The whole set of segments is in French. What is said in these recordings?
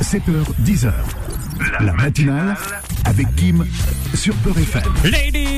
7h, 10h. La matinale avec Kim sur Peur FM. Ladies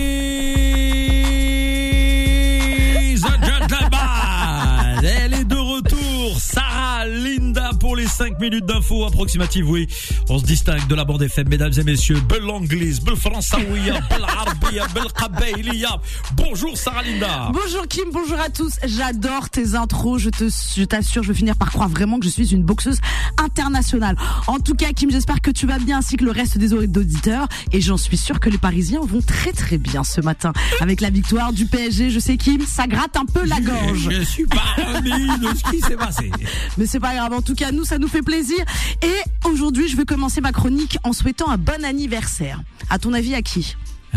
and gentlemen, elle est de retour. Sarah Linda pour les 5 minutes d'infos approximatives. Oui, on se distingue de la bande FM, mesdames et messieurs. Belle anglaise, belle françaouia, belle arabia, belle qabaïlia. Bonjour Sarah Linda. Bonjour Kim, bonjour à tous. J'adore tes intros. Je t'assure, je vais finir par croire vraiment que je suis une boxeuse internationale. En tout cas, Kim, j'espère que tu vas bien ainsi que le reste des auditeurs. Et j'en suis sûre que les Parisiens vont très très bien ce matin. Avec la victoire du PSG, je sais Kim, ça gratte un peu la gorge. Je suis pas remis de ce qui s'est passé. Mais c'est pas grave, en tout cas, nous, ça nous fait plaisir. Et aujourd'hui, je vais commencer ma chronique en souhaitant un bon anniversaire. À ton avis, à qui ?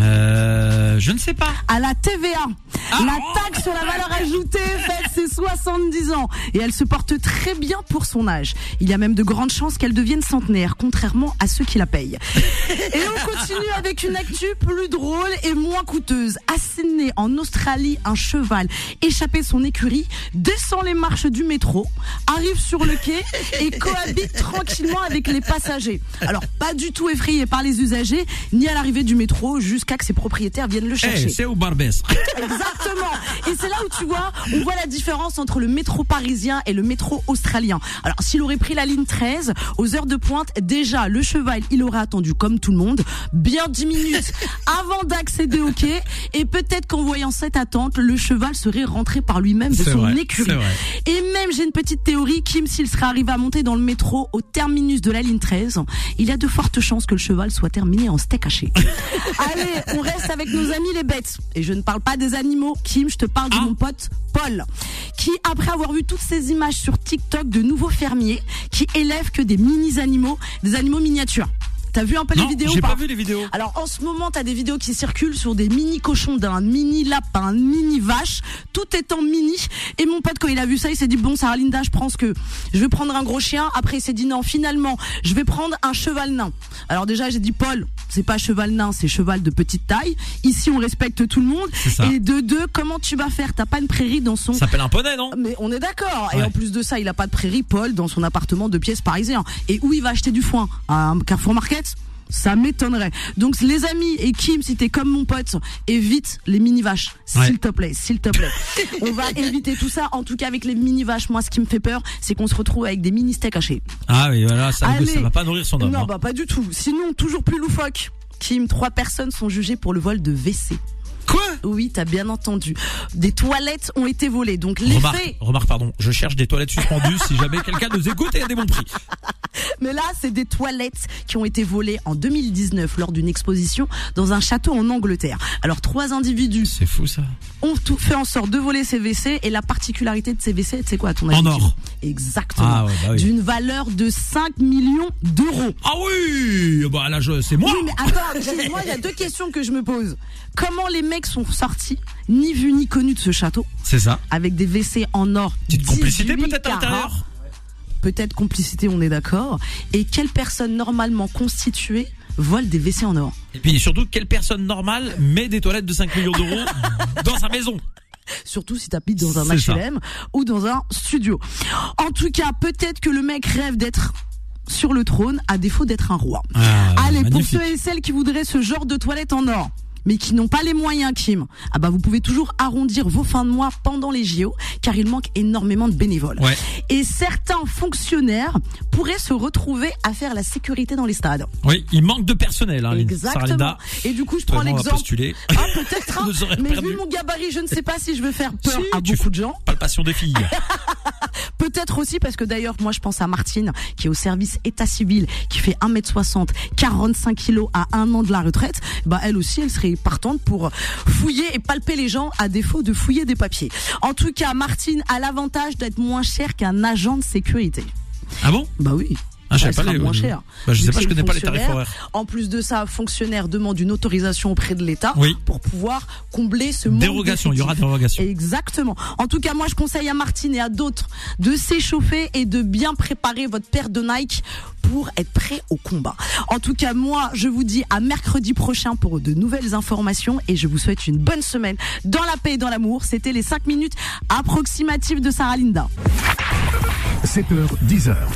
Je ne sais pas. À la TVA. La taxe sur la valeur ajoutée fête ses 70 ans. Et elle se porte très bien pour son âge. Il y a même de grandes chances qu'elle devienne centenaire, contrairement à ceux qui la payent. Et on continue avec une actu plus drôle et moins coûteuse. À Sydney, en Australie, un cheval échappé de son écurie descend les marches du métro, arrive sur le quai et cohabite tranquillement avec les passagers. Alors, pas du tout effrayé par les usagers, ni à l'arrivée du métro, jusqu'à que ses propriétaires viennent le chercher. C'est au Barbès. Exactement. Et c'est là où tu vois, on voit la différence entre le métro parisien et le métro australien. Alors, s'il aurait pris la ligne 13, aux heures de pointe, déjà, le cheval, il aurait attendu, comme tout le monde, bien 10 minutes avant d'accéder au quai. Et peut-être qu'en voyant cette attente, le cheval serait rentré par lui-même de son écurie. Et même, j'ai une petite théorie, Kim, s'il serait arrivé à monter dans le métro au terminus de la ligne 13, il y a de fortes chances que le cheval soit terminé en steak haché. Allez, on reste avec nos amis les bêtes. Et je ne parle pas des animaux, Kim, je te parle de mon pote Paul, qui, après avoir vu toutes ces images sur TikTok de nouveaux fermiers qui élèvent que des mini-animaux, des animaux miniatures. T'as vu un peu les vidéos ou pas ? J'ai pas vu les vidéos. Alors en ce moment, t'as des vidéos qui circulent sur des mini cochons, d'un mini lapin, un mini vache, tout étant mini. Et mon pote, quand il a vu ça, il s'est dit bon, Sarah Linda, je pense que je vais prendre un gros chien. Après, il s'est dit non, finalement, je vais prendre un cheval nain. Alors déjà, j'ai dit Paul, c'est pas cheval nain, c'est cheval de petite taille. Ici, on respecte tout le monde. Et de deux, comment tu vas faire ? T'as pas une prairie dans son... Ça s'appelle un poney, non ? Mais on est d'accord. Ouais. Et en plus de ça, il a pas de prairie, Paul, dans son appartement de pièces parisien. Et où il va acheter du foin ? À un Carrefour Market ? Ça m'étonnerait. Donc les amis et Kim, si t'es comme mon pote, évite les mini vaches, s'il te plaît, s'il te plaît. On va éviter tout ça. En tout cas avec les mini vaches, moi ce qui me fait peur, c'est qu'on se retrouve avec des mini steaks hachés. Ah oui, voilà, ça va pas nourrir son homme. Non, bah pas du tout. Sinon, toujours plus loufoque. Kim, 3 personnes sont jugées pour le vol de WC. Quoi ? Oui, t'as bien entendu. Des toilettes ont été volées. Donc les faits... Remarque, pardon, je cherche des toilettes suspendues si jamais quelqu'un nous écoute et a des bons prix. Mais là, c'est des toilettes qui ont été volées en 2019 lors d'une exposition dans un château en Angleterre. Alors 3 individus... C'est fou ça. ...ont tout fait en sorte de voler ces WC et la particularité de ces WC, c'est quoi à ton avis ? En or. Exactement. Ah ouais, bah oui. D'une valeur de 5 millions d'euros. Ah oui, bah là c'est moi. Oui, mais attends, moi il y a 2 questions que je me pose. Comment les mecs sont sortis, ni vus ni connus de ce château ? C'est ça. Avec des WC en or. Petite complicité peut-être à l'intérieur. Peut-être complicité, on est d'accord. Et quelle personne normalement constituée vole des WC en or ? Et puis surtout, quelle personne normale met des toilettes de 5 millions d'euros dans sa maison ? Surtout si t'habites dans un HLM ou dans un studio. En tout cas, peut-être que le mec rêve d'être sur le trône à défaut d'être un roi. Allez, magnifique. Pour ceux et celles qui voudraient ce genre de toilette en or, mais qui n'ont pas les moyens, Kim, vous pouvez toujours arrondir vos fins de mois pendant les JO, car il manque énormément de bénévoles. Ouais. Et certains fonctionnaires pourraient se retrouver à faire la sécurité dans les stades. Oui, il manque de personnel, hein. Exactement. Et du coup, je prends l'exemple. Peut-être, mais vu mon gabarit, je ne sais pas si je vais faire peur à beaucoup de gens. Palpation des filles. Peut-être aussi parce que d'ailleurs, moi, je pense à Martine, qui est au service état civil, qui fait 1m60, 45 kilos à 1 an de la retraite. Elle aussi, elle serait partante pour fouiller et palper les gens à défaut de fouiller des papiers. En tout cas, Martine a l'avantage d'être moins chère qu'un agent de sécurité. Ah bon ? Bah oui. Je sais pas moins cher. Je sais pas, je connais pas les tarifs horaires. En plus de ça, fonctionnaire demande une autorisation auprès de l'État pour pouvoir combler ce manque dérogation, il y aura dérogation. Exactement. En tout cas, moi je conseille à Martine et à d'autres de s'échauffer et de bien préparer votre paire de Nike pour être prêt au combat. En tout cas, moi je vous dis à mercredi prochain pour de nouvelles informations et je vous souhaite une bonne semaine dans la paix et dans l'amour. C'était les 5 minutes approximatives de Sarah Linda. 7h, 10h.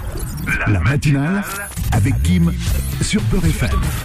La matinale avec Kim sur Peur FM.